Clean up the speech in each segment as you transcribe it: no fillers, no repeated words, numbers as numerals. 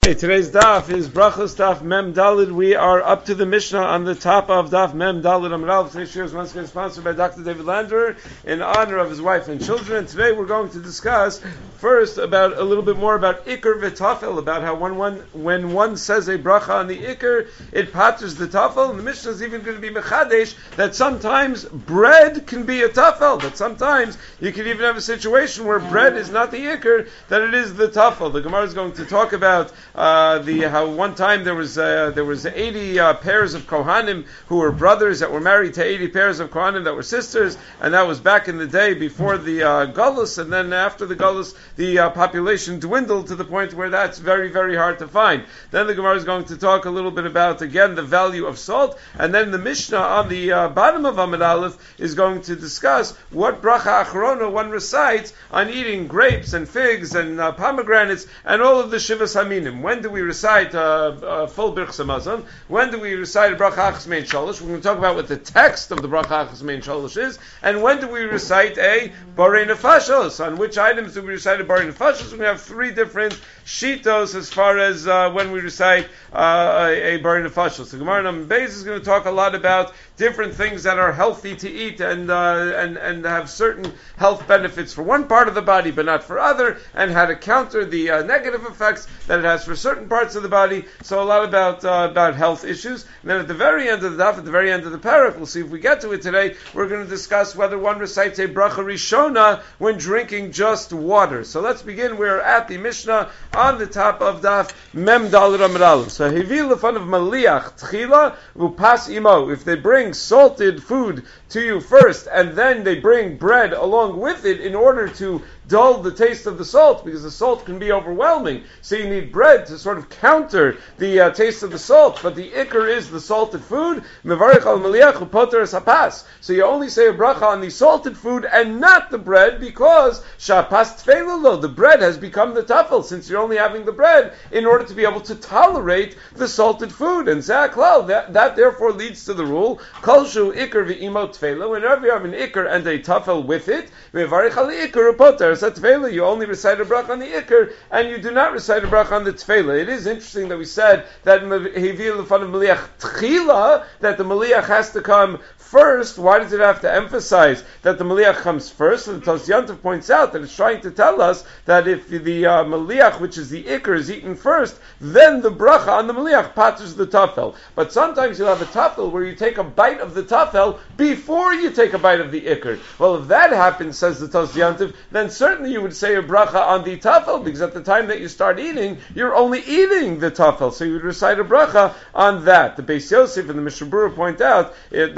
Hey, today's daf is Brachos Daf Mem Dalid. We are up to the Mishnah on the top of Daf Mem Dalid Amud Aleph. Today's shir is once again sponsored by Dr. David Lander in honor of his wife and children. And today we're going to discuss first about a little bit more about Iker v'Tafel, about how when one says a bracha on the Iker, it patters the Tafel. And the Mishnah is even going to be mechadesh that sometimes bread can be a Tafel. That sometimes you can even have a situation where bread is not the Iker, that it is the Tafel. The Gemara is going to talk about how one time there was 80 pairs of Kohanim who were brothers that were married to 80 pairs of Kohanim that were sisters, and that was back in the day before the Gullus, and then after the Gullus, the population dwindled to the point where that's very, very hard to find. Then the Gemara is going to talk a little bit about, again, the value of salt, and then the Mishnah on the bottom of Amud Aleph is going to discuss what bracha achrona one recites on eating grapes and figs and pomegranates and all of the Shivas Haminim. When do we recite full Birchas Hamazon? When do we recite a Bracha Achas Mein Sholosh? We're going to talk about what the text of the Bracha Achas Mein Sholosh is. And when do we recite a Borei Nefashos? On which items do we recite a Borei Nefashos? We have three different shitos as far as when we recite a Borei Nefashos. The Gemara Amud Beis is going to talk a lot about different things that are healthy to eat and have certain health benefits for one part of the body but not for other, and how to counter the negative effects that it has for certain parts of the body. So a lot about health issues. And then at the very end of the daf, at the very end of the parak, we'll see if we get to it today, we're going to discuss whether one recites a bracha rishona when drinking just water. So let's begin. We're at the Mishnah on the top of daf Mem Daled Amud Aleph. So hevi lefan of maliach tchila upas imo. If they bring salted food to you first, and then they bring bread along with it in order to dull the taste of the salt, because the salt can be overwhelming. So you need bread to sort of counter the taste of the salt. But the ikar is the salted food. Mevarich al maliach upoter es hapas. So you only say a bracha on the salted food and not the bread, because shapas tfeilalo, the bread has become the tafel, since you're only having the bread in order to be able to tolerate the salted food. And zaklal, that therefore leads to the rule, kolshu ikar v'imo tfeila, whenever you have an ikar and a tafel with it, mevarich al ikar upoter es tefillah, you only recite a bracha on the ikar, and you do not recite a bracha on the tefillah. It is interesting that we said that hevi lefan of maliach tchila, that the maliach has to come first. Why does it have to emphasize that the maliach comes first? So the Tosyantiv points out that it's trying to tell us that if the maliach, which is the ikar, is eaten first, then the bracha on the maliach patters the tafel. But sometimes you'll have a tafel where you take a bite of the tafel before you take a bite of the ikar. Well, if that happens, says the Tosyantiv, then certainly you would say a bracha on the tafel, because at the time that you start eating, you're only eating the tafel, so you would recite a bracha on that. The Beis Yosef and the Mishnah Berurah point out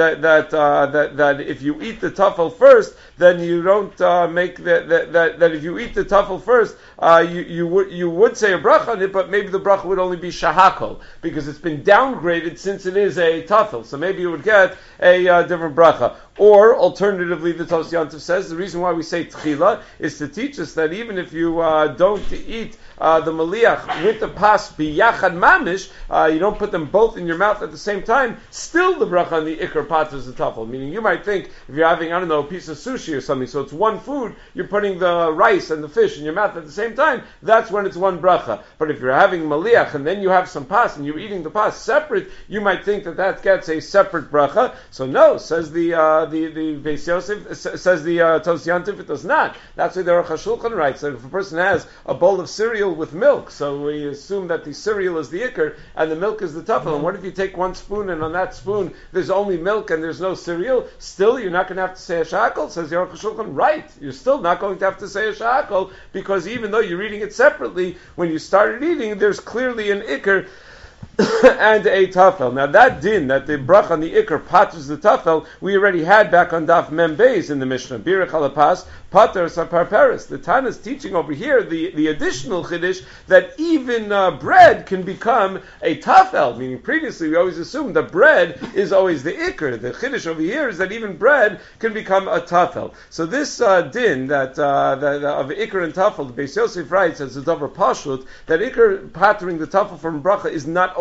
that if you eat the tafel first, then you don't make that if you eat the tafel first, you would say a bracha on it, but maybe the bracha would only be shahakol, because it's been downgraded since it is a tafel. So maybe you would get a different bracha. Or, alternatively, the Tosyantiv says, the reason why we say tchila is to teach us that even if you don't eat the maliach with the pas biyachad mamish, you don't put them both in your mouth at the same time, still the bracha on the ikar patters the tafel. Meaning you might think, if you're having, a piece of sushi or something, so it's one food, you're putting the rice and the fish in your mouth at the same time, that's when it's one bracha. But if you're having maliach and then you have some pas and you're eating the pas separate, you might think that gets a separate bracha. So no, says the Beis Yosef, says the Tosyantiv, it does not. That's why the Aruch HaShulchan writes that if a person has a bowl of cereal with milk, so we assume that the cereal is the ikar and the milk is the tafel. And what if you take one spoon and on that spoon there's only milk and there's no cereal? Still, you're not going to have to say a shakal, says the Aruch HaShulchan. Right, you're still not going to have to say a shakal, because even though you're eating it separately, when you started eating, there's clearly an ikar and a tafel. Now that din, that the brach on the ikar patters the tafel, we already had back on daf Mem Beis in the Mishnah. Birach halapas pater saparperes. The Tana is teaching over here the additional chiddush that even bread can become a tafel. Meaning previously we always assumed that bread is always the ikar. The chiddush over here is that even bread can become a tafel. So this din that of ikar and tafel, the Beis Yosef writes as a davar pashut, that ikar pattering the tafel from bracha is not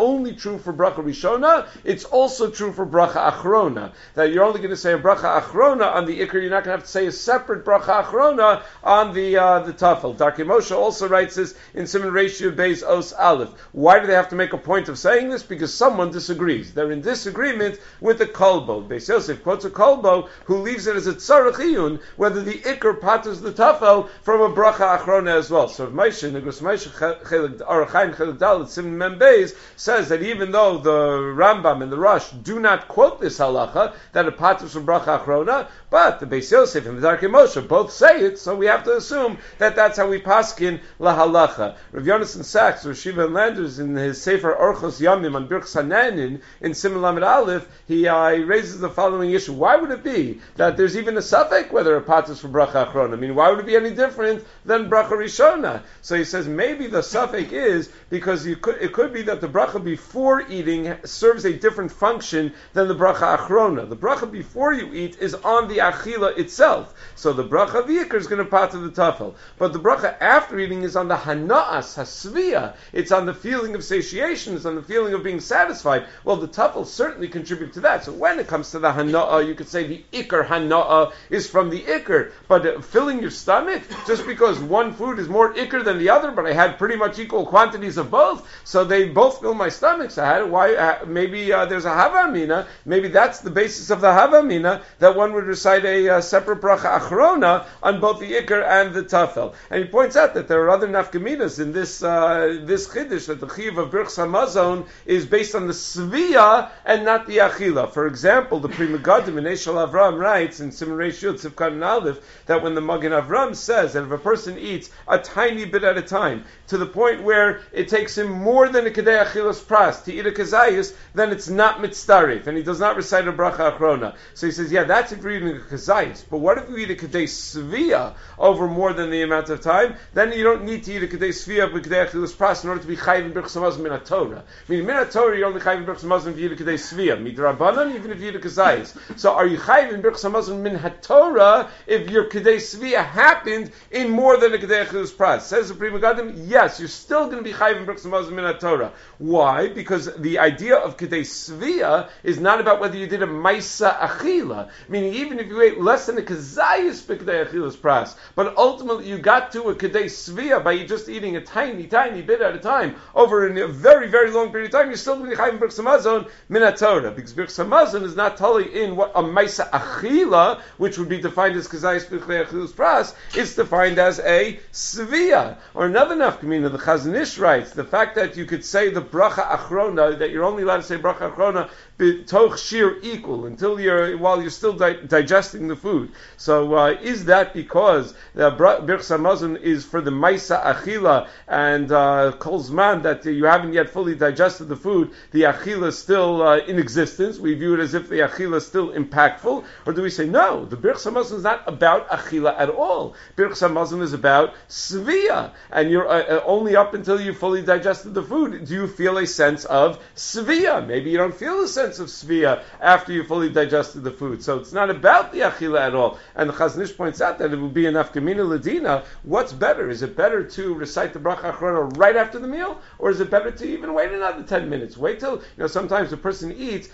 only true for bracha rishona, it's also true for bracha achrona. That you're only going to say a bracha achrona on the ikr, you're not going to have to say a separate bracha achrona on the tafel. Darkei Moshe also writes this in Siman Ratio Beis Os Aleph. Why do they have to make a point of saying this? Because someone disagrees. They're in disagreement with the kolbo. Beis Yosef quotes a kolbo who leaves it as a tzarech iyun, whether the ikr patters the tafel from a bracha achrona as well. So Moshe, Negros Moshe, Orach Chaim Chelik Dalet Siman Mem Beis says that even though the Rambam and the Rosh do not quote this halacha, that it patters from bracha achrona, but the Beis Yosef and the Darkei Moshe both say it, so we have to assume that that's how we paskin la halacha. Rav Yonason Sachs, Rav Shiva and Landers, in his Sefer Orchos Yamim on Birchas Hananin in Siman Lamed Aleph, he raises the following issue: why would it be that there's even a suffix whether it patters from bracha achrona? I mean, why would it be any different than bracha rishona? So he says maybe the suffix is because it could be that the bracha before eating serves a different function than the bracha achrona. The bracha before you eat is on the achila itself, so the bracha v'ikr is going to patter the tafel. But the bracha after eating is on the hana'as hasviya. It's on the feeling of satiation. It's on the feeling of being satisfied. Well, the tafel certainly contribute to that. So when it comes to the hana'ah, you could say the ikr hana'ah is from the ikr. But filling your stomach, just because one food is more ikr than the other, but I had pretty much equal quantities of both, so they both fill my stomach. So maybe there's a hava amina. Maybe that's the basis of the hava amina, that one would recite a separate bracha achrona on both the ikr and the tafel. And he points out that there are other nafkaminas in this chiddush, that the chiyuv of Birchas Hamazon is based on the svia and not the achila. For example, the Pri Megadim in Eshel Avram writes in Siman Reish Yud Sivkan and Aleph that when the Magen Avram says that if a person eats a tiny bit at a time, to the point where it takes him more than a kedei achilas pras to eat a kazayis, then it's not mitzdarif, and he does not recite a bracha achrona. So he says, yeah, that's if you're eating a kazayis. But what if you eat a kedei svia over more than the amount of time? Then you don't need to eat a kedei svia with kedei achilas pras in order to be chayiv in Birchas Hamazon min Torah. Meaning min Torah you're only chayiv in Birchas Hamazon if you eat a kedei svia. Midrabanan, even if you eat a kazayis. So are you chayiv in Birchas Hamazon min Torah if your kedei svia happened in more than a kedei achilas pras? Says the Pri Megadim, yes, you're still going to be chayiv in Birchas Hamazon min Torah. Why? Because the idea of kedei svia is not about whether you did a maisa achila, meaning even if you ate less than a kazayis b'kedei achilas pras, but ultimately you got to a kedei svia by just eating a tiny bit at a time over a very, very long period of time, you're still going to be chayiv in Birchas Hamazon min Torah, because Birchas Hamazon is not totally in what a maisa achila, which would be defined as kazayis b'kedei achilas pras, is defined as a svia. Or another nafkamina, the Chazon Ish writes, the fact that you could say the bracha achrona, that you're only allowed to say bracha achrona b'toch shir equal while you're still digesting the food. So is that because the Birchas Hamazon is for the maisa achila and kol zman that you haven't yet fully digested the food, the achila is still in existence? We view it as if the achila is still impactful, or do we say no? The Birchas Hamazon is not about achila at all. Birchas Hamazon is about svia, and you're only up until you fully digested the food. Do you feel a sense of svia? Maybe you don't feel a sense of svia after you fully digested the food. So it's not about the achila at all. And the Chazon Ish points out that it would be an nafkamina ladina. What's better? Is it better to recite the bracha achrona right after the meal, or is it better to even wait another 10 minutes? Wait till, sometimes if a person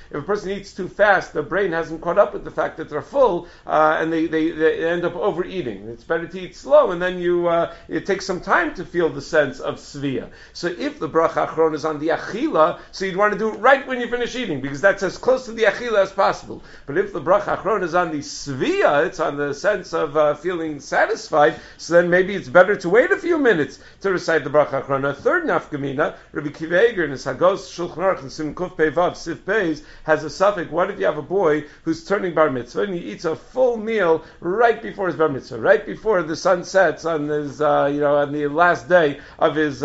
eats too fast, their brain hasn't caught up with the fact that they're full, and they end up overeating. It's better to eat slow, and then it takes some time to feel the sense of svia. So if the bracha achrona is on the achila, so you'd want to do it right when you finish eating, because that's as close to the achila as possible. But if the bracha achrona is on the svia, it's on the sense of feeling satisfied, so then maybe it's better to wait a few minutes to recite the bracha achrona. A third nafkamina, Rabbi Kiva Eger in his Hagos Shulchan Aruch and Sim Kuf Pei Vav Sif Beis has a suffix. What if you have a boy who's turning bar mitzvah and he eats a full meal right before his bar mitzvah, right before the sun sets on his on the last day of his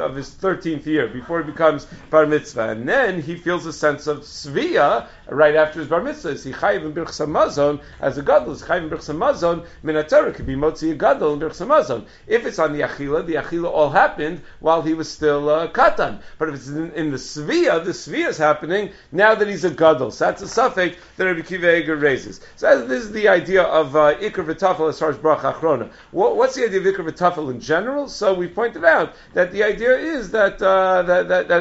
13th year, before he becomes bar mitzvah, and then he feels a sense of svia right after his bar mitzvah. Is he chayiv in Birchas Hamazon as a gadol? Is chayiv in Birchas Hamazon min Torah? Could be motzi a gadol in Birchas Hamazon. If it's on the achila all happened while he was still katan. But if it's in the svia is happening now that he's a gadol. So that's a suffix that Rabbi Kiva Eger raises. So this is the idea of ikr v'tafel as far as bracha achrona. What's the idea of ikr v'tafel in general? So we pointed out that the idea is that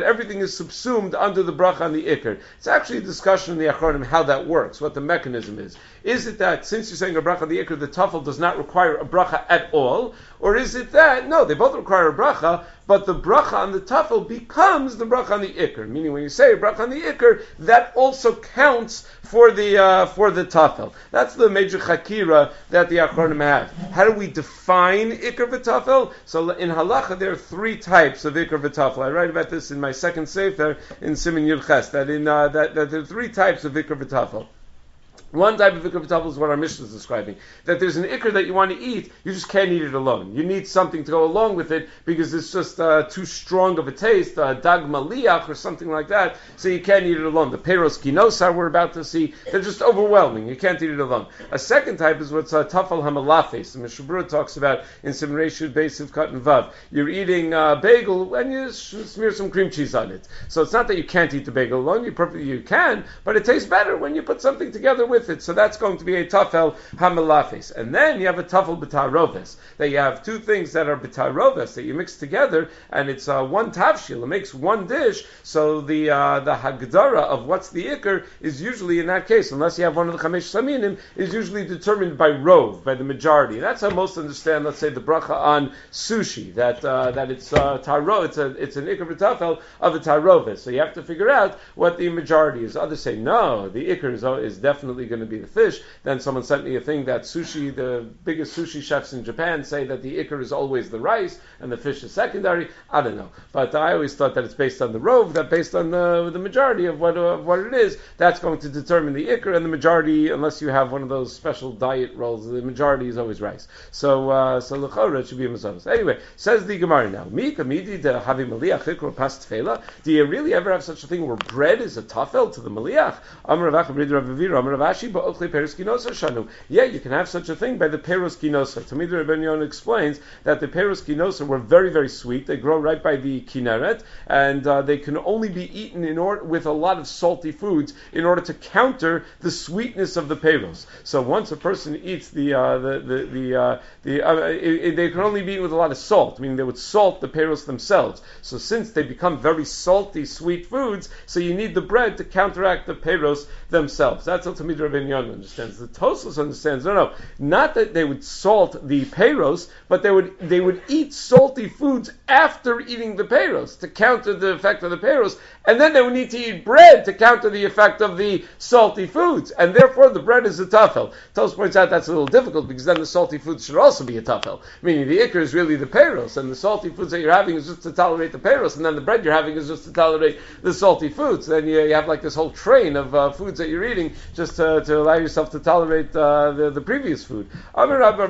everything is subsumed under the bracha on the ikr. It's actually a discussion in the Achronim how that works, what the mechanism is. Is it that since you're saying a bracha on the ikr, the tafel does not require a bracha at all? Or is it that, no, they both require a bracha, but the bracha on the tafel becomes the bracha on the ikr? Meaning when you say a bracha on the ikr, that also counts for the tafel. That's the major chakira that the Achronim have. How do we define ikr v'tafel? So in halacha there are three types of ikr v'tafel. I write about this in my second sefer in Siman Yud Ches, that there are three types of ikr v'tafel. One type of ikr v'tafel is what our Mishnah is describing. That there's an ikr that you want to eat, you just can't eat it alone. You need something to go along with it because it's just too strong of a taste, dag maliach or something like that, so you can't eat it alone. The peros kinosar we're about to see, they're just overwhelming. You can't eat it alone. A second type is what's tafel hamalafes. The Mishnah Berurah talks about in Simrei Shud Beis Kat and Vav. You're eating bagel and you smear some cream cheese on it. So it's not that you can't eat the bagel alone, you can, but it tastes better when you put something together with it. So that's going to be a tafel hamalafes. And then you have a tafel b'taroves. That you have two things that are b'taroves that you mix together, and it's one tavshil. It makes one dish. So the hagdara of what's the ikr is usually in that case, unless you have one of the chamesh saminim, is usually determined by rov, by the majority. That's how most understand, let's say, the bracha on sushi. That it's taro. It's an ikr b'tafel of a taroves. So you have to figure out what the majority is. Others say no, the ikr is definitely going to be the fish. Then someone sent me a thing that sushi, the biggest sushi chefs in Japan say that the ikr is always the rice and the fish is secondary. I don't know, but I always thought that it's based on the rov, that based on the majority of what it is, that's going to determine the ikr, and the majority, unless you have one of those special diet rolls, the majority is always rice. So l'chora it should be a mazonos. Anyway, says the Gemara now, do you really ever have such a thing where bread is a tafel to the maliach? Yeah, you can have such a thing by the peros kinosa. Tamid Rabbeinu Yonah explains that the peros kinosa were very, very sweet. They grow right by the Kinneret, and they can only be eaten with a lot of salty foods in order to counter the sweetness of the peros. So once a person eats they can only be eaten with a lot of salt, meaning they would salt the peros themselves. So since they become very salty, sweet foods, so you need the bread to counteract the peros themselves. That's how Tamid Rabbeinu Yonah understands. The Tosfos understands, no, not that they would salt the peros, but they would eat salty foods after eating the peros to counter the effect of the peros, and then they would need to eat bread to counter the effect of the salty foods, and therefore the bread is a tafel. Tosfos points out that's a little difficult because then the salty foods should also be a tafel, meaning the ikr is really the peros, and the salty foods that you're having is just to tolerate the peros, and then the bread you're having is just to tolerate the salty foods. Then you have like this whole train of foods that you're eating just to allow yourself to tolerate the previous food. So now we're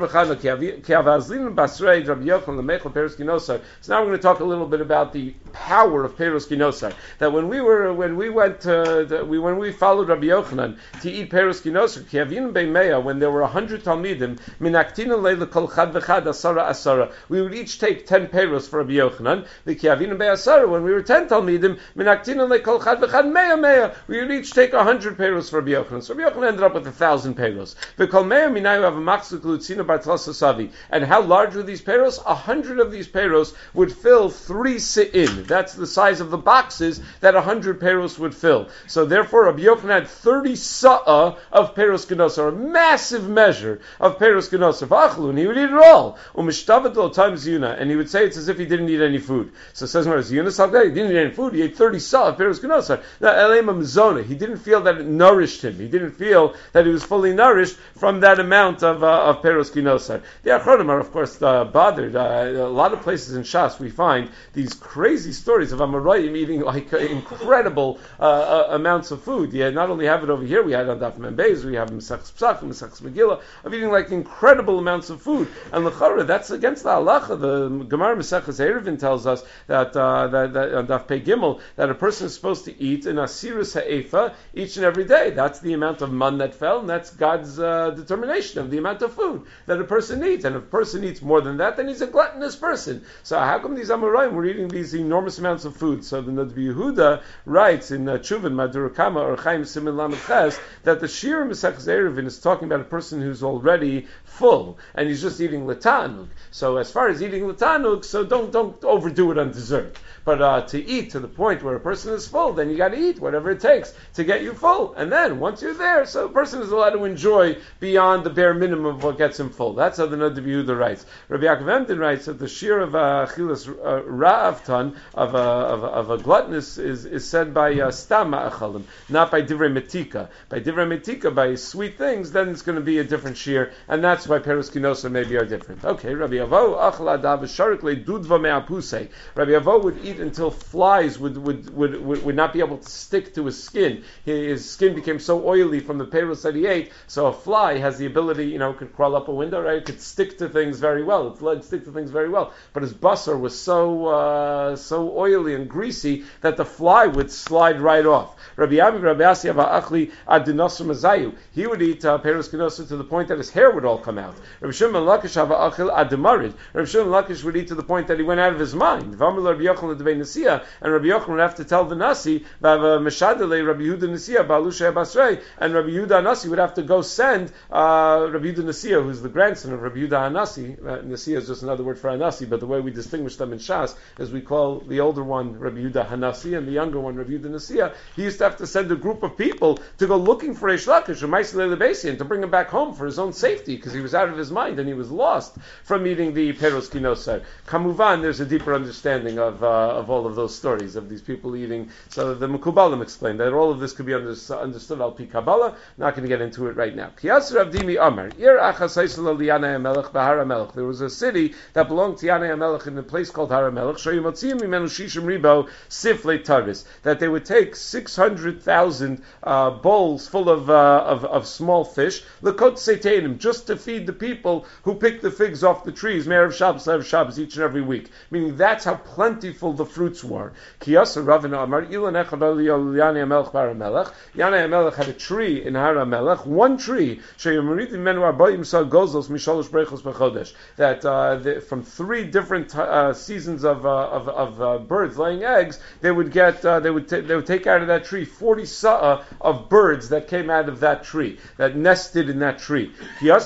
going to talk a little bit about the power of peros kinosar. That when we followed Rabbi Yochanan to eat peros kinosar, when there were 100 talmidim, we would each take 10 peros for Rabbi Yochanan. When we were 10 talmidim, we would each take 100 peros for Rabbi Yochanan. So Rabbi Yochanan ended up with 1,000 peros. And how large were these peros? 100 of these peros would fill 3 se'in. That's the size of the boxes that 100 peros would fill. So therefore, Rabbi Yochanan had 30 sa'ah of peros kenosa, a massive measure of peros kenosa. And he would eat it all. And he would say it's as if he didn't eat any food. So it says, he didn't eat any food. He ate 30 sa'ah of peros kenosa. He didn't feel that it nourished him. He didn't feel that he was fully nourished from that amount of peros kinosar. The Achronim are, of course, bothered. A lot of places in Shas we find these crazy stories of Amoraim eating like incredible amounts of food. You not only have it over here, we had on Daf Mem Beis, we have Mesachs Pesach, Mesachs Megillah, of eating like incredible amounts of food. And l'chara, that's against the halacha. The Gemara Mesachas Eruvin tells us that on Daf Pei Gimel that a person is supposed to eat an asiris ha'efa each and every day. That's the amount of of man that fell, and that's God's determination of the amount of food that a person eats. And if a person eats more than that, then he's a gluttonous person. So how come these Amoraim were eating these enormous amounts of food? So the Nadbi Yehuda writes in Chuvin Madurakama or Chaim Simin Lamed Ches that the Shir Mesechus Eruvin is talking about a person who's already full and he's just eating letanug. So as far as eating letanug, so don't overdo it on dessert. But to eat to the point where a person is full, then you got to eat whatever it takes to get you full. And then once you're there, so a person is allowed to enjoy beyond the bare minimum of what gets him full. That's how the Nadbi Yehuda writes. Rabbi Yaakov Emden writes that the shir of Chilas Ra'avtan of a gluttonous is said by Stam Ma'achalim, not by Divrei Metika. By Divrei Metika, by sweet things, then it's going to be a different shir, and that's why Peros Kinosa maybe are different. Okay, Rabbi Avo Achla Dav Sharikle Dudva Me'apusei. Rabbi Avo would eat until flies would not be able to stick to his skin. His skin became so oily from the peros that he ate, so a fly has the ability, could crawl up a window, right? It could stick to things very well. Its legs stick to things very well. But his basar was so oily and greasy that the fly would slide right off. Rabbi Asi Achli Adinosr Mazayu. He would eat peros kenosa to the point that his hair would all come out. Rabbi Shimon Lakish Achil Ademarid. Rabbi Shimon Lakish would eat to the point that he went out of his mind. And Rabbi Yochanan would have to tell the Nasi, Meshadele Rabbi Yehuda Nasiya, Balusha Basrei, and Rabbi Yehuda Nasi would have to go send Rabbi Yehuda Nasiya, who's the grandson of Rabbi Yehuda Anasi. Nasiya is just another word for Anasi, but the way we distinguish them in Shas is we call the older one Rabbi Yehuda Hanasi and the younger one Rabbi Yehuda Nasiya. He used to have to send a group of people to go looking for Eish Lakish or Ma'aseh Lebesi and to bring him back home for his own safety because he was out of his mind and he was lost from eating the Peros Kinosar. Kamuvan, there's a deeper understanding of all of those stories of these people eating. So the Mekubalim explained that all of this could be understood al pi Kabbalah. Not going to get into it right now. There was a city that belonged to Yanei HaMelech in a place called Har HaMelech. That they would take 600,000 bowls full of small fish, just to feed the people who pick the figs off the trees, Me'erev Shabbos, each and every week. Meaning that's how plentiful the fruits were. Yanei HaMelech had a tree in Har HaMelech, one tree, that from 3 different seasons of birds laying eggs, they would take out of that tree 40 sa'ah of birds that came out of that tree, that nested in that tree. Rabbi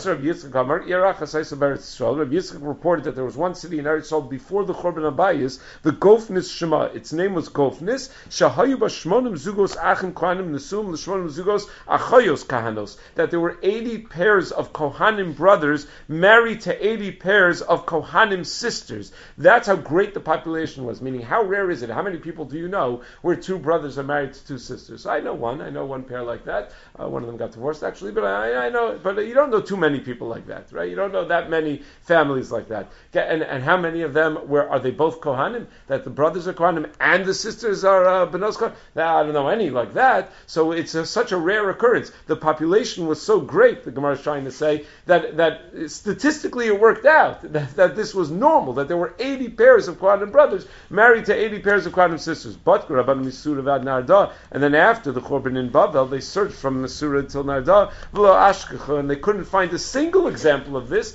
Yitzchak reported that there was one city in Eretz Yisrael before the Churban Abayis, the Gofnis Shema. Its name was Gofnis. Shahayu b'shmonim zugos achim kohanim nesum l'shmonim zugos achayos kahanos. That there were 80 pairs of Kohanim brothers married to 80 pairs of Kohanim sisters. That's how great the population was. Meaning, how rare is it? How many people do you know where 2 brothers are married to 2 sisters? I know one pair like that. One of them got divorced actually, but I know. But you don't know too many people like that, right? You don't know that many families like that. And how many of them are they both Kohanim? That the brothers are Kohanim and the sisters are Benos Kohanim? I don't know any like that. So it's such a rare occurrence. The population was so great, the Gemara is trying to say, that statistically it worked out, that this was normal, that there were 80 pairs of Kohanim brothers married to 80 pairs of Kohanim sisters. But Rabban Misura Vad Narda, and then after the Churban in Babel, they searched from Misura till Narda, and they couldn't find a single example of this,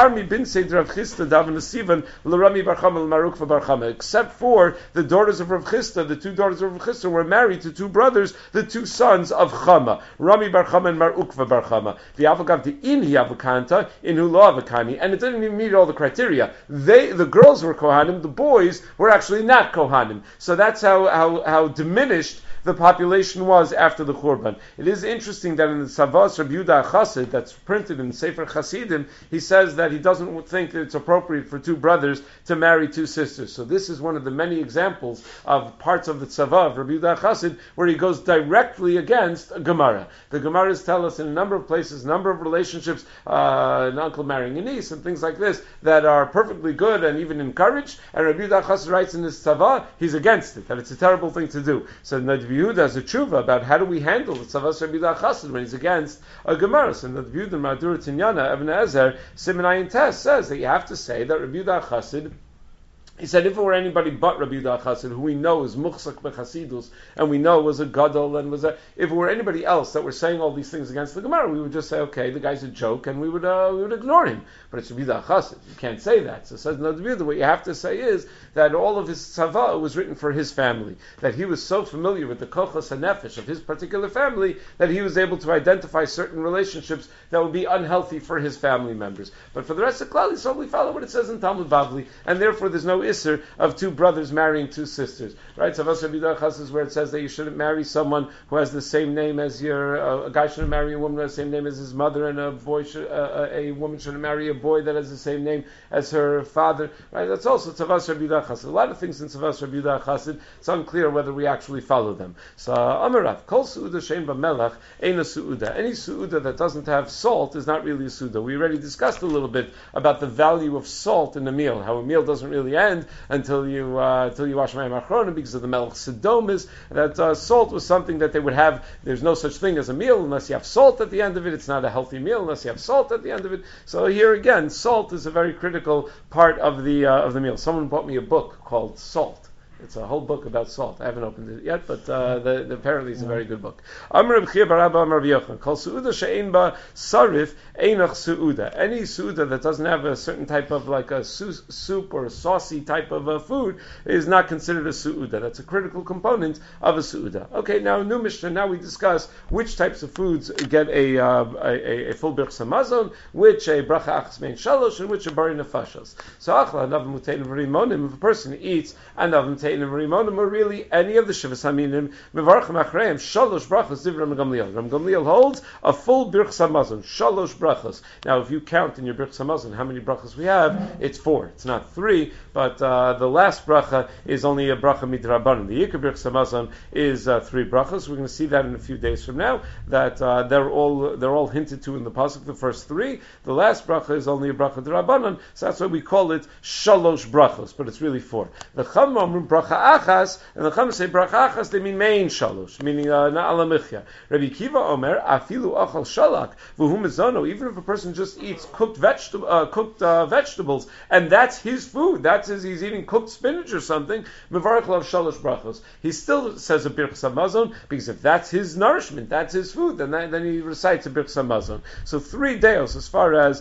except for the daughters of Rav Chisda. The 2 daughters of Rav Chisda were married to 2 brothers, the 2 sons of Chama, Rami Bar Chama and Mar Ukva Bar Chama. The Avagav the Inhi Avakanta, Inhu Lo Avakani, and it didn't even meet all the criteria. The girls were Kohanim, the boys were actually not Kohanim. So that's how diminished the population was after the Churban. It is interesting that in the Savas Rabbi Yehuda Chassid, that's printed in Sefer Chasidim, he says that he doesn't think that it's appropriate for 2 brothers to marry 2 sisters. So this is one of the many examples of parts of the Tzava of Rabbi Yehuda Chassid where he goes directly against a Gemara. The Gemaras tell us in a number of places, a number of relationships, an uncle marrying a niece and things like this, that are perfectly good and even encouraged, and Rabbi Yehuda Chassid writes in his Tzava, he's against it, that it's a terrible thing to do. So Rabbi Yehuda has a tshuva about how do we handle the Tzavas Rabbi Yehuda Chassid when he's against a Gemara. So Rabbi Yehuda Madura Tinyana Ibn Ezer Siman Ayin Tes says that you have to say that Rabbi Yehuda Chassid He said, if it were anybody but Rabbi Yehuda Chassid, who we know is Muchsak Bechasidus, and we know was a Gadol, and if it were anybody else that were saying all these things against the Gemara, we would just say, okay, the guy's a joke, and we would ignore him. But it's Rabbi Yehuda Chassid. You can't say that. So says no Yehuda. What you have to say is that all of his tzava was written for his family. That he was so familiar with the kochas hanefesh of his particular family that he was able to identify certain relationships that would be unhealthy for his family members. But for the rest of Klal Yisrael, we follow what it says in Talmud Bavli, and therefore there's no isser of two brothers marrying two sisters. Right? Tzavas Rabbi Yehuda Chassid is where it says that you shouldn't marry someone who has the same name as a guy shouldn't marry a woman who has the same name as his mother, and a woman shouldn't marry a boy that has the same name as her father. Right? That's also Tzavas Rabbi Yehuda Chassid. A lot of things in Tzavas Rabbi Yehuda Chassid, it's unclear whether we actually follow them. So Amarav, Kol Su'uda Shein B'Melach Eina Su'uda. Any Su'uda that doesn't have salt is not really a Su'uda. We already discussed a little bit about the value of salt in a meal, how a meal doesn't really end until you wash Mayim Achronim because of the Melech Sedomis. That salt was something that they would have. There's no such thing as a meal unless you have salt at the end of it. It's not a healthy meal unless you have salt at the end of it. So here again, salt is a very critical part of the meal. Someone bought me a book called Salt. It's a whole book about salt. I haven't opened it yet, but apparently it's a very good book. Amar Reb Chia bar Abba Amar Reb Yochanan, Kol su'uda she'ein ba sarif einach su'uda. Any su'uda that doesn't have a certain type of like a soup or a saucy type of food is not considered a su'uda. That's a critical component of a su'uda. Okay, now new Mishnah. Now we discuss which types of foods get a full birchas hamazon, which a bracha achas mein shalosh, and which a bari nefashos. So achla anav mutein v'rimonim. If a person eats anav mutein v'rimonim, or really any of the shivas haminim, mevarchim achreim shalosh brachos divrei Ram Gamliel. Ram Gamliel holds a full birchas hamazon, shalosh brachos. Now, if you count in your birchas hamazon how many brachos we have, it's 4. It's not 3, but the last bracha is only a bracha midrabanan. The yikar birchas hamazon is 3 brachos. We're going to see that in a few days from now. That they're all hinted to in the pasuk. The first 3. The last bracha is only a bracha drabanan. So that's why we call it shalosh brachos, but it's really 4. The Chachamim bracha achas, and the Chachamim say bracha achas, they mean main shalosh, meaning na'ala michya. Rabbi Kiva Omer, afilu achal shalak, v'hu mezono, even if a person just eats cooked vegetables, and that's his food, he's eating cooked spinach or something, mevarach lav shalosh brachos. He still says a birchas hamazon, because if that's his nourishment, that's his food, then he recites a birchas hamazon. So 3 deos as far as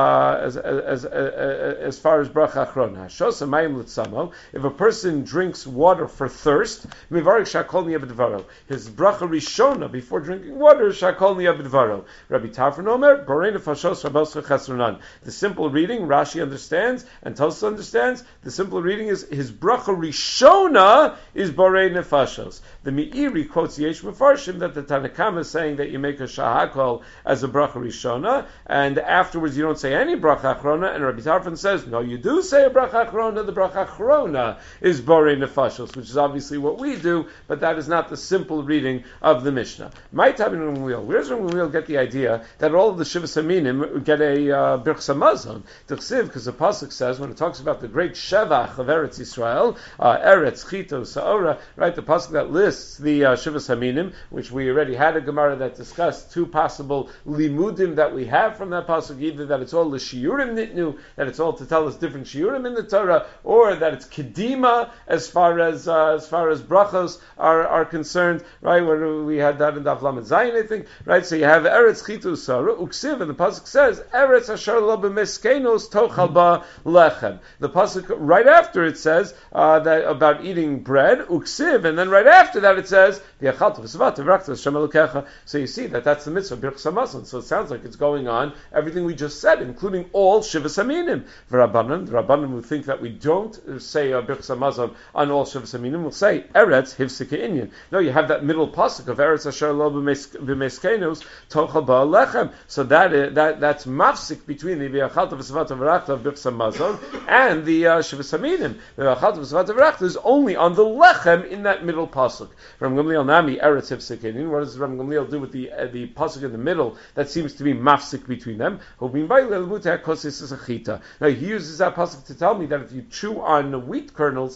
bracha achrona. Hashosa mayim litzamo. If a person drinks water for thirst, mivarich shakol niyabedvaro. His bracha rishona before drinking water, shakol niyabedvaro. Rabbi Tarfon Omer, borei nefashos rabos chesronan. The simple reading, Rashi understands, and Tosfos understands. The simple reading is his bracha rishona is borei nefashos. The Meiri quotes Yesh Mefarshim that the Tanakama is saying that you make a shahakol as a bracha rishona, and afterwards you don't say any bracha achrona. And Rabbi Tarfon says, no, you do say a bracha achrona. The bracha achrona is borei nefashos, which is obviously what we do, but that is not the simple reading of the Mishnah. My time in Ramgamliel. Where's Ramgamliel get the idea that all of the shivas haminim get a birchas hamazon? T'chsiv, because the pasuk says when it talks about the great shevach of Eretz Yisrael, Eretz Chito Saora, right? The pasuk that lists the shivas haminim, which we already had a Gemara that discussed 2 possible limudim that we have from that pasuk, either that it's all the shiurim nitnu, that it's all to tell us different shiurim in the Torah, or that it's kedima as far as brachos are concerned, right? Where we had that in Daf Lamed Zayin, I think, right? So you have Eretz Chitu Sara Uksiv, and the pasuk says Eretz Asher Lo B'Meskenos Tochal Ba Lechem. The pasuk right after it says that about eating bread Uksiv, and then right after that it says V'Yachalta V'Svat V'Rakta Hashem Elokecha. So you see that's the mitzvah birchas hamazon. So it sounds like it's going on everything we just said, including all shivas haminim. The Rabbanan who think that we don't say birchas hamazon on all shivas haminim will say Eretz Hivsika Inyan. No, you have that middle pasuk of Eretz Asher Lo B'Meskenos Tochal Ba Lechem. So that's mafsik between the V'Yachalta V'Svat V'Rakta of birchas hamazon and the shivas haminim. The V'Yachalta V'Svat V'Rakta is only on the lechem in that middle pasuk. Ram Gamliel Nami Eretz Hivsika Inyan. What does Ram Gamliel do with the pasuk in the middle that seems to be mafsik between them? Now he uses that pasuk to tell me that if you chew on wheat kernels, that you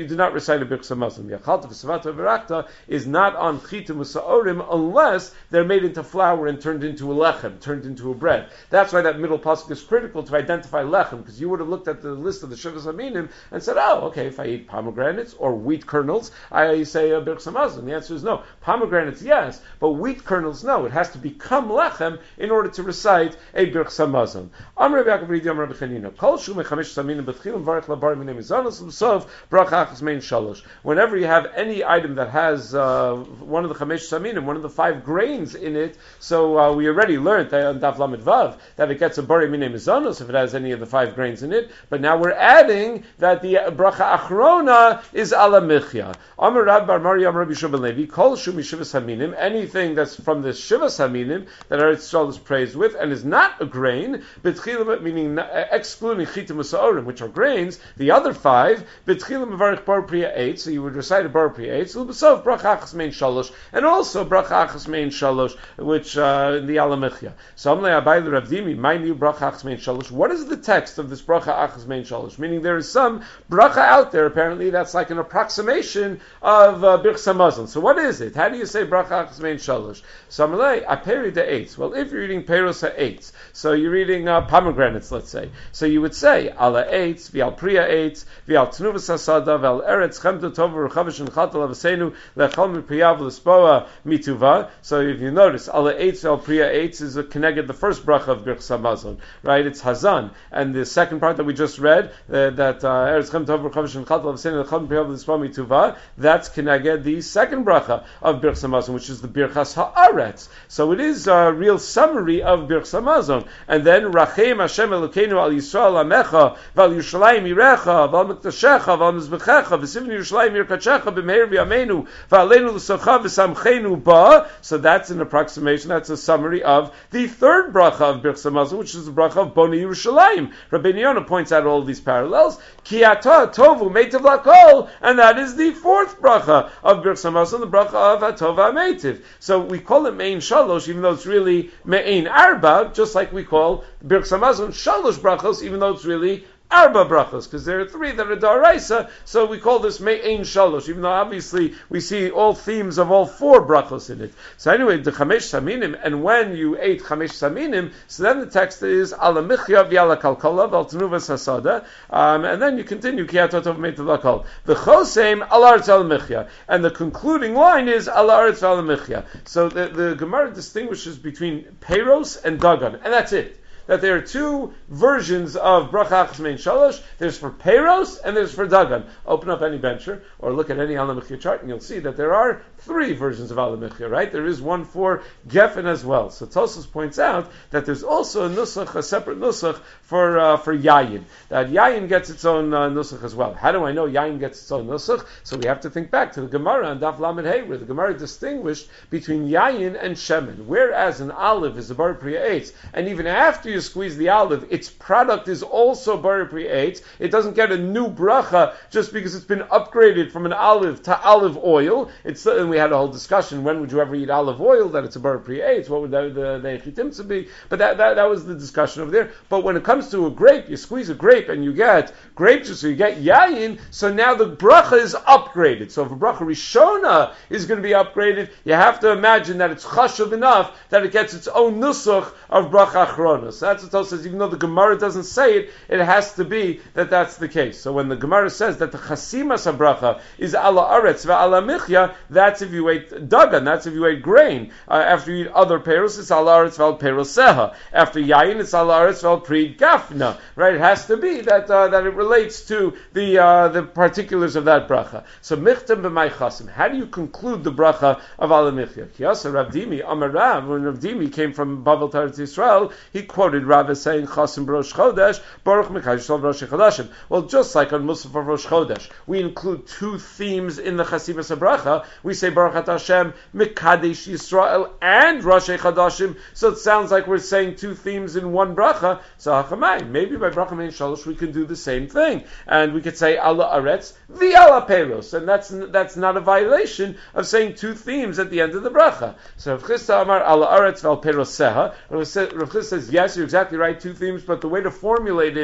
do not recite a Birchas Hamazon. The Achalta v'Savata v'Rakta is not on Chitim v'Sa'orim unless they're made into flour and turned into a lechem, turned into a bread. That's why that middle pasuk is critical to identify lechem, because you would have looked at the list of the Shivas Aminim and said, oh, okay, if I eat pomegranates or wheat kernels, I say a Birchas Hamazon. The answer is no. Pomegranates, yes, but wheat kernels, no. It has to become lechem in order to recite a Birchas Hamazon. Amar Rabbi Yaakov Ridi Amar Rabbi Chanina, Kol shu mechamesh saminim b'tchilim varech labar minei mizanos l'sof bracha achas mein shalosh. Whenever you have any item that has one of the chamesh saminim, one of the 5 grains in it, so we already learned that on Daf Lamed Vav that it gets a bari minei mizanos if it has any of the 5 grains in it, but now we're adding that the bracha achrona is ala michya. Amar Rab Bar Maryam Rabbi Shimon Levi, Kol shu mishivas haminim, anything that's from the shivas haminim that Eretz Yisrael is praised with and is not a grain, b'tchilim, meaning excluding chitim u'sa'orim, which are grains, the other 5, b'tchilim mevarich bar priya 8, so you would recite a bar priya 8, so b'sof bracha achas mein shalosh, and also bracha achas mein shalosh, which in the alamichya. So Amlei Abai Rav Dimi, my new bracha achas mein shalosh. What is the text of this bracha achas mein shalosh? Meaning there is some bracha out there apparently that's like an approximation of Birchas Hamazon. So what is it? How do you say bracha achas mein shalosh? So Amlei aperi de 8. Well, if you're eating peros ha-8, so you're eating pomegranates, let's say. So you would say, ala 8, v'al priya 8, v'al tnuvas hasada, v'al eretz chemta tova ruchavish and chatal avasenu, lechol mipriyav l'spoa mituva. So if you notice, ala 8, v'al priya 8 is connected the first bracha of Birchas Hamazon, right? It's hazan. And the second part that we just read, that eretz chemta tova ruchavish and chatal avasenu, lechol mipriyav l'spoa mituva, that's connected the second bracha of Birchas Hamazon, which is the Birchas ha'aretz. So it is a real summary of Birchas Hamazon. And then Rachem Hashem Elokeinu al Yisrael Amecha Val Yerushalayim Yirecha Val Miktashecha Val Mizbechecha V'sivni Yerushalayim Yirkachecha B'meir V'yameinu V'aleinu L'socha V'samcheinu Ba. So that's an approximation, that's a summary of the third bracha of Birchas Hamazon, which is the bracha of Boni Yerushalayim. Rabbeinu Yonah points out all of these parallels. Ki Ata Tovu Meitav Lakol, and that is the fourth bracha of Birchas Hamazon, the bracha of Atova Meitiv. So we call it Mein Shalosh, even though it's really Mein Arba, just like we call Birchas Hamazon Shalosh brachos, even though it's really Arba brachos, because there are 3 that are daraisa, so we call this Me'ein Shalosh, even though obviously we see all themes of all 4 brachos in it. So anyway, the Chamesh Saminim, and when you ate Chamesh Saminim, so then the text is Ala Michya V'Ala Kalkala V'Al Tenuvas Hasada, and then you continue Ki Atotov Meitav Lakol. The Chosem Al Aretz Al Michya, and the concluding line is Al Aretz Al Michya. So the Gemara distinguishes between Peiros and Dagan, and that's it. That there are 2 versions of bracha achas mein shalosh. There's for Peiros and there's for Dagan. Open up any bencher or look at any Alamichya chart and you'll see that there are 3 versions of Alamichya, right? There is one for Geffen as well. So Tosfos points out that there's also a nusach, a separate nusach for Yayin. That Yayin gets its own nusach as well. How do I know Yayin gets its own nusach? So we have to think back to the Gemara on Daf Lamed Hey, where the Gemara distinguished between Yayin and Shemen. Whereas an olive is a bar priya 8, and even after you squeeze the olive, its product is also bar priya 8. It doesn't get a new bracha just because it's been upgraded from an olive to olive oil. And we had a whole discussion, when would you ever eat olive oil, that it's a bar priya 8, what would the chitim to be? But that was the discussion over there. But when it comes to a grape, you squeeze a grape and you get grape juice, so you get yayin, so now the bracha is upgraded. So if a bracha rishona is going to be upgraded, you have to imagine that it's chashuv enough that it gets its own nusach of bracha achrona. So that's what Tosfos says, even though the Gemara doesn't say it, it has to be that that's the case. So when the Gemara says that the chasimas habracha is ala aretz ve'ala michya, that's if you ate dagan, that's if you ate grain. After you eat other peros, it's ala aretz ve'al peroseha. After yayin, it's ala aretz ve'al pri gafna. Right? It has to be that it relates to the particulars of that bracha. So michtam b'may chasim. How do you conclude the bracha of ala michya? Kiyasa Rav Dimi Amar Rav, when Rav Dimi came from Bavel to Eretz Yisrael, he quoted Rav as saying chasim b'rosh chodesh baruch mekadosh b'rosh chodashim. Well, just like on Musaf of Rosh Chodesh, we include 2 themes in the chasimas habracha. We say Baruch Atah Hashem Mekadesh Yisrael and Rosh Chodashim. So it sounds like we're saying 2 themes in one bracha. So hachamay, maybe by bracha mein shalosh we can do the same thing, and we could say ala aretz v'ala peros, and that's not a violation of saying 2 themes at the end of the bracha. So Rav Chisda Amar ala aretz v'al peroseha. Rav Chisda says yes, you're exactly right, 2 themes, but the way to formulate it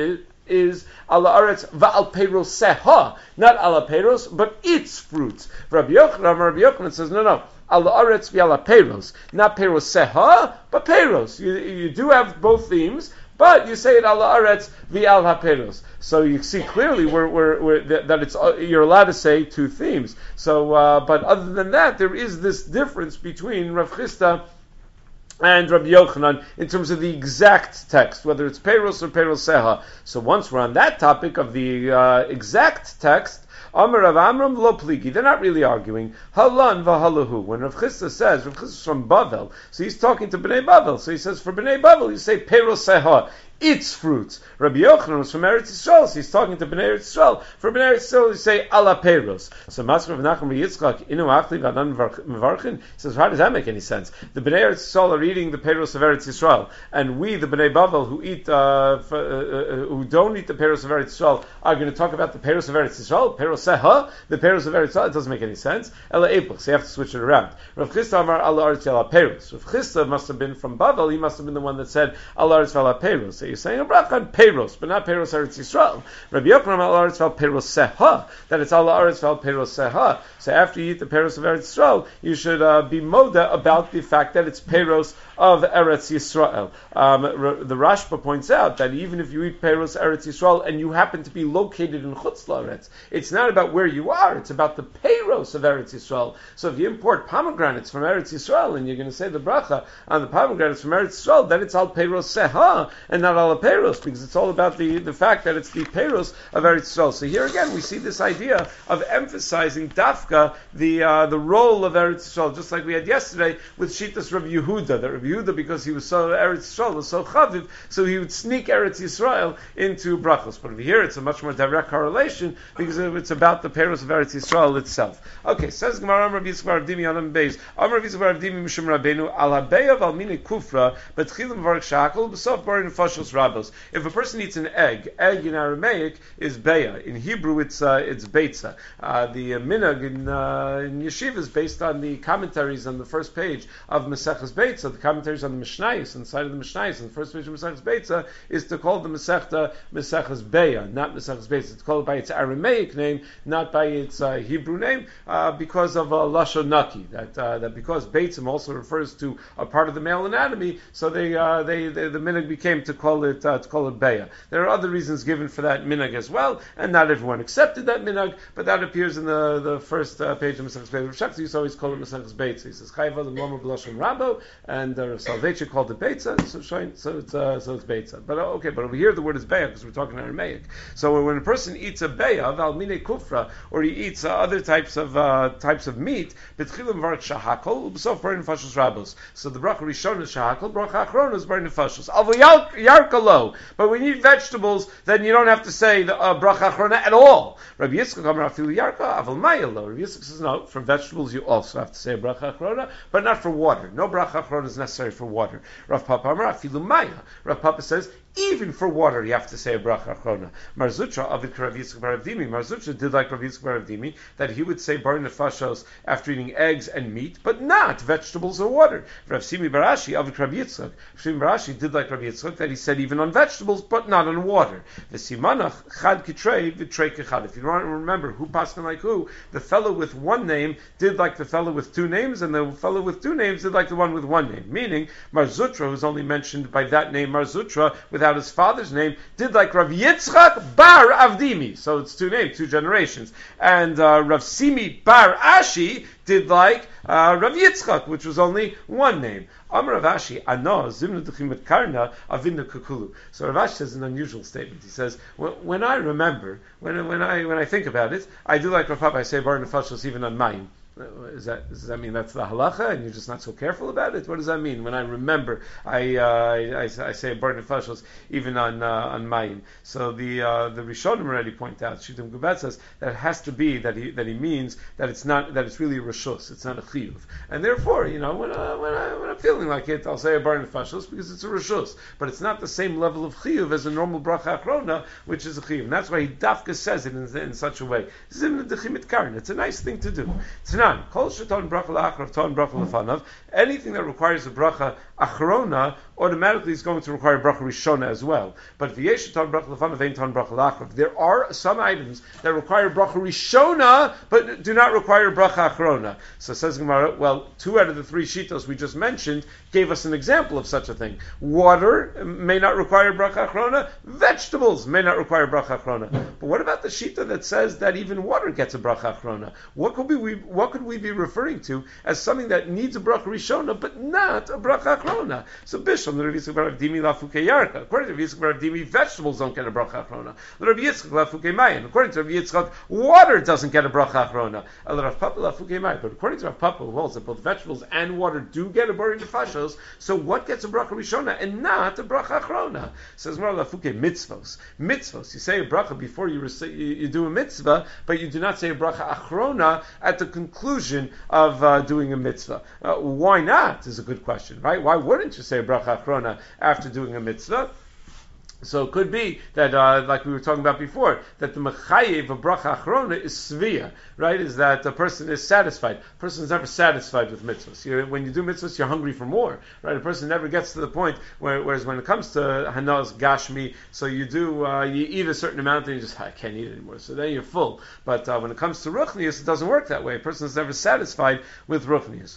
is ala aretz va'al peiroseha, not ala peiros, but its fruits. Rabbi Yochanan says, no. Ala aretz v'ala peiros, not peiroseha, but peiros. You do have both themes, but you say it ala aretz v'al haperos. So you see clearly that it's you're allowed to say two themes. So, but other than that, there is this difference between Rav Chisda and Rabbi Yochanan in terms of the exact text, whether it's peiros or peiroseha. So once we're on that topic of the exact text, Amar Rav Amram lo pligi. They're not really arguing. Halan v'halahu. When Rav Chisda says, Rav Chisda is from Bavel, so he's talking to Bnei Bavel. So he says, for Bnei Bavel, you say peiroseha, its fruits. Rabbi Yochanan was from Eretz Yisrael, so he's talking to Bnei Eretz Yisrael. For Bnei Eretz Yisrael, you say ala peiros. So Maskar Rav Nachman Yitzchak inu achli v'anan mevarchin. He says, how does that make any sense? The Bnei Eretz Yisrael are eating the peiros of Eretz Yisrael, and we, the Bnei Bavel, who eat, who don't eat the peiros of Eretz Yisrael, are going to talk about the peiros of Eretz Yisrael, peiroseha, the peiros of Eretz Yisrael. It doesn't make any sense. Ela epuch. So you have to switch it around. Rav Chisda Amar ala aretz ala peiros. Rav Chisda must have been from Bavel. He must have been the one that said ala aretz ala peiros. So you're saying a bracha on peiros, but not peiros Eretz Yisrael. Rabbi Yochanan ala aretz val peiroseha, that it's ala aretz val peiroseha. So after you eat the peiros of Eretz Yisrael, you should be moda about the fact that it's peiros of Eretz Yisrael. The Rashba points out that even if you eat peiros Eretz Yisrael and you happen to be located in Chutz La'aretz, it's not about where you are, it's about the peiros of Eretz Yisrael. So if you import pomegranates from Eretz Yisrael and you're going to say the bracha on the pomegranates from Eretz Yisrael, then it's al peiros seha and not al peiros, because it's all about the fact that it's the peiros of Eretz Yisrael. So here again we see this idea of emphasizing dafka the role of Eretz Yisrael, just like we had yesterday with Shitas Rav Yehuda. That Rav Yehuda, because he was so Eretz Yisrael, was so chaviv, so he would sneak Eretz Yisrael into brachos. But over here it's a much more direct correlation because it's about the peiros of Eretz Yisrael itself. Okay, says Gemara Rav Yitzchak Rav Dimi Anam Beis. Amar Rav Yitzchak Rav Dimi Mishum Rabbeinu Al Habeyav Al Mini Kufra Betchilim Vark Shakol B'Sof Barin Fashos Rabos. If a person eats an egg in Aramaic is beya. In Hebrew it's beitza. The minhag in yeshiva is based on the commentaries on the first page of Maseches Beitza. The commentaries on the Mishnayos, on the side of the Mishnayos, on the first page of Maseches Beitza, is to call the Masechta Maseches Beya, not Maseches Beitza. It's called by its Aramaic name, not by its Hebrew name, because of Lashon Naki. That because Beitzim also refers to a part of the male anatomy, so the minhag became to call it Beya. There are other reasons given for that minhag as well, and not everyone accepted that minhag, but that appears in the first page of Maseches Beitza. Rav Shach used to always call it Maseches Beitza. He says Chayva l'momer b'lashon Rabo, and Rav Soloveitchik called it Beitza, so it's Beitza. But over here the word is Beya because we're talking Aramaic. So when a person eats a Beya, Valmine Kufra, or he eats other types of meat, Betchilim Vark Shahakol, Ubsof Barin Fashos Rabos. So the bracha Rishon is Shahakol, bracha Achron is Barin Fashos. Avo Yarkalo. But when you eat vegetables, then you don't have to say the bracha Achrona at all. Rabbi Yitzchak Amar Afilu Yarka, Aval Mayelo. Rabbi Yitzchak says no. For vegetables, you also have to say bracha Achrona, but not for water. No bracha Achrona is necessary for water. Rav Papa Amar Afilu Maya. Rav Papa says even for water you have to say a bracha achrona. Marzutra avid Rav Yitzchak bar Rav Dimi. Marzutra did like Rav Yitzchak bar Rav Dimi, that he would say bar nefashos after eating eggs and meat, but not vegetables or water. Rav Simi Barashi avid Rav Yitzchak. Simi Barashi did like Rav Yitzchak, that he said even on vegetables but not on water. The simanach chad kitrei v'trei kechad. If you don't remember who passed like who, the fellow with one name did like the fellow with two names, and the fellow with two names did like the one with one name. Meaning Marzutra, who's only mentioned by that name Marzutra without his father's name, did like Rav Yitzchak bar Avdimi. So it's two names, two generations. And Rav Simi bar Ashi did like Rav Yitzchak, which was only one name. Amar Rav Ashi, Ano zimnu d'chimet karna avinna kukulu. So Rav Ashi says an unusual statement. He says, when I remember, when I think about it, I do like Rav Papa. I say bar nefashos even on mine. Does that mean that's the halacha and you're just not so careful about it? What does that mean? When I remember, I say a bar nefashos even on mayim. So the Rishonim already point out. Shittim Gubat says that it has to be that he means that it's really a reshus. It's not a chiyuv, and therefore when I'm feeling like it, I'll say a bar nefashos because it's a reshus, but it's not the same level of chiyuv as a normal bracha achrona, which is a chiyuv. And that's why he dafka says it in such a way. Zimna d'chimit karn. It's a nice thing to do. Kol sheton bracha la'achrav, ton bracha lefanav. Anything that requires a bracha achrona automatically is going to require bracha rishona as well. But if yesh ton bracha lefanav vein ton bracha lachrav, there are some items that require bracha rishona but do not require bracha achrona. So says Gemara, well, 2 out of the 3 shitos we just mentioned gave us an example of such a thing. Water may not require bracha achrona, vegetables may not require bracha achrona. But what about the shita that says that even water gets a bracha achrona? What could we be referring to as something that needs a bracha rishona but not a bracha achrona? So bishlam the Rabbi Yitzchak bar Avdimi lafuke yarka. According to Rabbi Yitzchak bar Avdimi, vegetables don't get a bracha achrona. The Rabbi Yitzchak lafuke mayin. According to Rabbi Yitzchak, water doesn't get a bracha achrona. But according to Rav Papa, who holds that both vegetables and water do get a bari nefashos, so what gets a bracha rishona and not a bracha achrona? Says Mar lafuke mitzvos. Mitzvos, you say a bracha before you do a mitzvah, but you do not say a bracha achrona at the conclusion of doing a mitzvah. Why not? Is a good question, right? Why wouldn't you say a bracha achrona after doing a mitzvah? So it could be that, like we were talking about before, that the mechayev of bracha achrona is svia, right? Is that the person is satisfied. A person is never satisfied with mitzvahs. When you do mitzvahs, you're hungry for more, right? A person never gets to the point whereas when it comes to hanaz gashmi, so you eat a certain amount and you just, I can't eat anymore. So then you're full. But when it comes to ruchnius, it doesn't work that way. A person is never satisfied with ruchnius.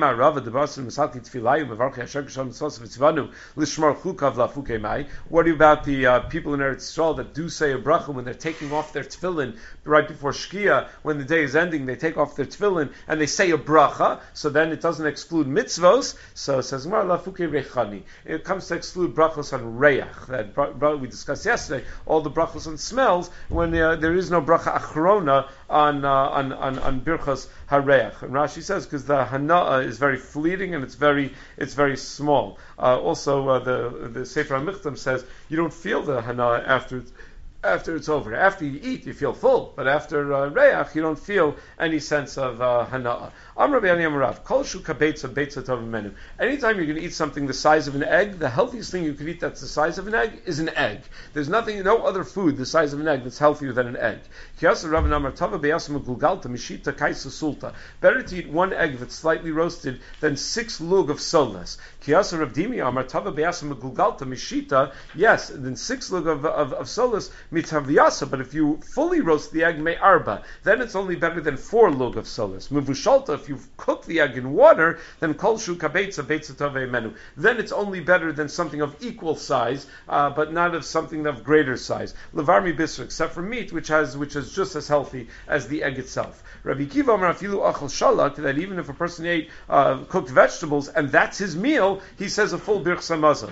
What about the people in Eretz Yisrael that do say a bracha when they're taking off their tefillin right before Shkia, when the day is ending, they take off their tefillin and they say a bracha, so then it doesn't exclude mitzvos. So it says, it comes to exclude brachos on reach, that we discussed yesterday, all the brachos on smells, when there is no bracha achrona on birchos hareach. And Rashi says, because the hana'ah is very fleeting and it's very small. Also, the Sefer HaMichtam says, you don't feel the hana'ah after it's over. After you eat, you feel full, but after reach, you don't feel any sense of hana'ah. Anytime you're going to eat something the size of an egg, the healthiest thing you could eat that's the size of an egg is an egg. There's no other food the size of an egg that's healthier than an egg. Better to eat 1 egg that's slightly roasted than 6 lug of solas. Yes, then 6 lug of solas mitavyasa, but if you fully roast the egg, me'arba, then it's only better than 4 lug of solas. Muvushalta, if you cook the egg in water, then kolshu kabetza betza tovei menu. Then it's only better than something of equal size, but not of something of greater size. Levarmi bisr, except for meat, which is just as healthy as the egg itself. Rabbi Kiva Amar afilu achal shalak, that even if a person ate cooked vegetables and that's his meal, he says a full birchas hamazon.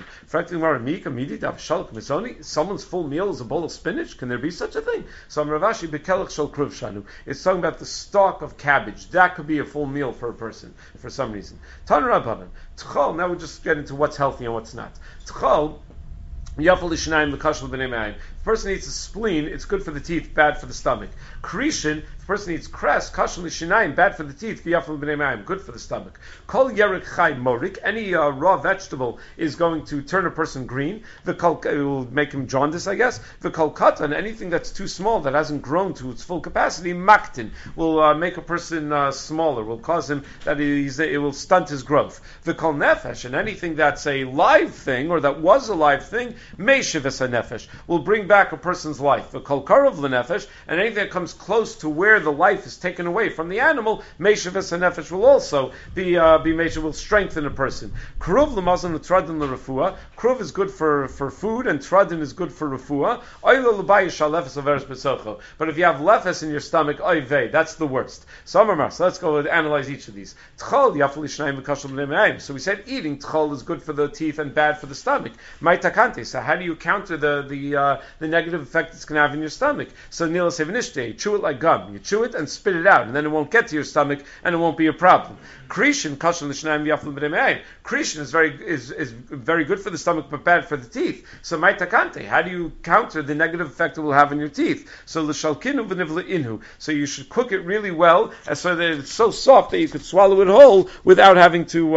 Someone's full meal is a bowl of spinach. Can there be such a thing? So Ravashi bekelach shel kruv shanu. It's talking about the stalk of cabbage. That could be a full meal for a person for some reason. Tan Rabbanan Tchol. Now we'll just get into what's healthy and what's not. Tchol. Yafal lishnayim l'kashal b'nei ma'ayim. If a person eats a spleen, it's good for the teeth, bad for the stomach. Krishin, if a person eats cress, kashal lishnayim, bad for the teeth, v'yafal b'nei ma'ayim, good for the stomach. Kol yerek chay morik, any raw vegetable is going to turn a person green. It will make him jaundice, I guess. The kol katan, anything that's too small, that hasn't grown to its full capacity, maktin, will make a person smaller, will cause him that it will stunt his growth. The kol nefesh, and anything that's a live thing, or that was a live thing, meishivis nefesh, will bring back a person's life. The kol karov lenefesh, and anything that comes close to where the life is taken away from the animal, meishivis nefesh will also be meishiv, will strengthen a person. Kruv lemazon utradin lerefua. Kruv is good for food, and tradin is good for refuah. Oilo l'bayish alefes averes besocho. But if you have lefes in your stomach, oy vey, that's the worst. So let's go and analyze each of these. Tchol yafal ishnayim v'kashal b'nei ma'ayim. So we said eating tchol is good for the teeth and bad for the stomach. Maitakante. So how do you counter the negative effect it's going to have in your stomach? So nila sevenishte, chew it like gum. You chew it and spit it out, and then it won't get to your stomach, and it won't be a problem. Krishin kashal l'shnayim yafal b'nei ma'ayim. Krishin is very good for the stomach, but bad for the teeth. So maitakante, how do you counter the negative effect it will have on your teeth? So l'shalkinu v'nivla inhu. So you should cook it really well, so that it's so soft that you could swallow it whole without having to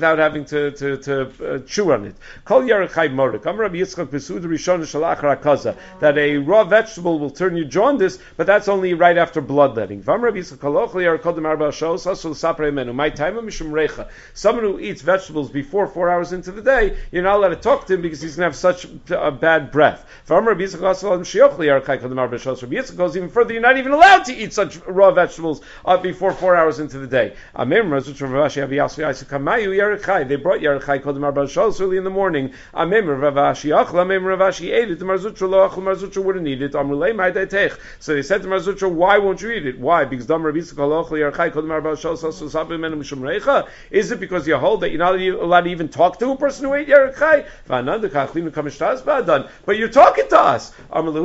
chew on it. Kol yarechai morik. Rabbi Yitzchak that a raw vegetable will turn you jaundice, but that's only right after blood bloodletting. Someone who eats vegetables before 4 hours into the day, you're not allowed to talk to him because he's going to have such a bad breath. Rabbi Yitzchak goes even further, you're not even allowed to eat such raw vegetables before 4 hours into the day. They brought Yarechai Kodem Arba Shos early in the morning. Ravashi ate it. The Marzutra wouldn't eat it. So they said to Marzutra, why won't you eat it? Why? Because is it because you hold that you're not allowed to even talk to a person who ate Yarechai? But you're talking to us. I hold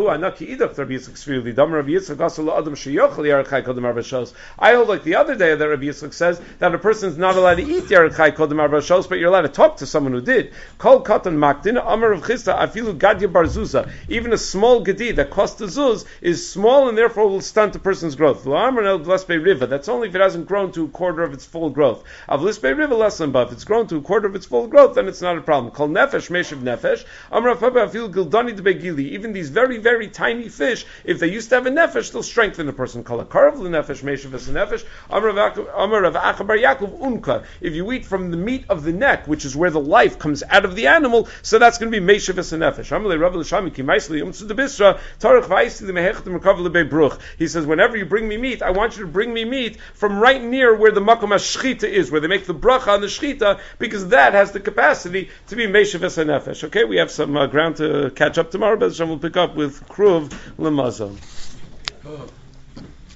like the other day that Rabbi Yitzchak says that a person is not allowed to eat Yarechai Kodem Arba Shos, but you're allowed to talk to someone who did. Kol Katan Makdin Amar of Chisda Afilu Gadya Barzuza. Even a small gedi that costs a zuz is small and therefore will stunt a person's growth. That's only if it hasn't grown to a quarter of its full growth. If it's grown to a quarter of its full growth, then it's not a problem. Kol Nefesh Meshiv Nefesh Amar Afilu Gildani Debegili. Even these very, very tiny fish, if they used to have a nefesh, they'll strengthen a person. Kol Hakarav L'Nefesh Meshiv Es Nefesh Amar Rav Achabar Yaakov Unka. If you eat from the meat of the neck, which is where the life comes out of the animal, so that's going to be Meshiv Es Nefesh. He says, whenever you bring me meat, I want you to bring me meat from right near where the Makom HaShchita is, where they make the bracha on the Shchita, because that has the capacity to be Meshiv Es Nefesh. Okay, we have some ground to catch up tomorrow, but we'll pick up with Kruv Lemazon.